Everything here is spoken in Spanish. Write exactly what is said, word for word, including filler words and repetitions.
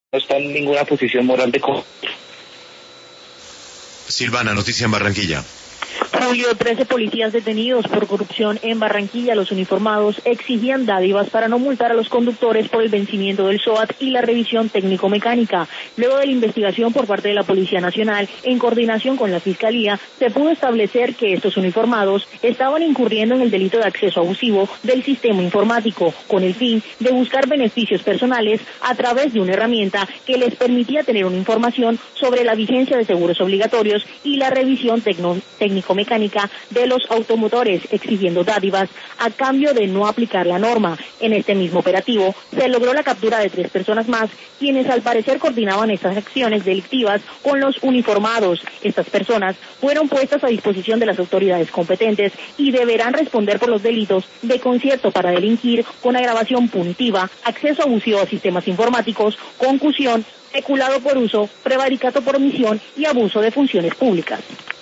no está en ninguna posición moral de... Silvana, noticia en Barranquilla. Julio, trece policías detenidos por corrupción en Barranquilla. Los uniformados exigían dádivas para no multar a los conductores por el vencimiento del S O A T y la revisión técnico-mecánica. Luego de la investigación por parte de la Policía Nacional, en coordinación con la Fiscalía, se pudo establecer que estos uniformados estaban incurriendo en el delito de acceso abusivo del sistema informático, con el fin de buscar beneficios personales a través de una herramienta que les permitía tener una información sobre la vigencia de seguros obligatorios y la revisión tecno- técnico-mecánica de los automotores, exigiendo dádivas a cambio de no aplicar la norma. En este mismo operativo se logró la captura de tres personas más, quienes al parecer coordinaban estas acciones delictivas con los uniformados. Estas personas fueron puestas a disposición de las autoridades competentes y deberán responder por los delitos de concierto para delinquir con agravación punitiva, acceso abusivo a sistemas informáticos, concusión, peculado por uso, prevaricato por omisión y abuso de funciones públicas.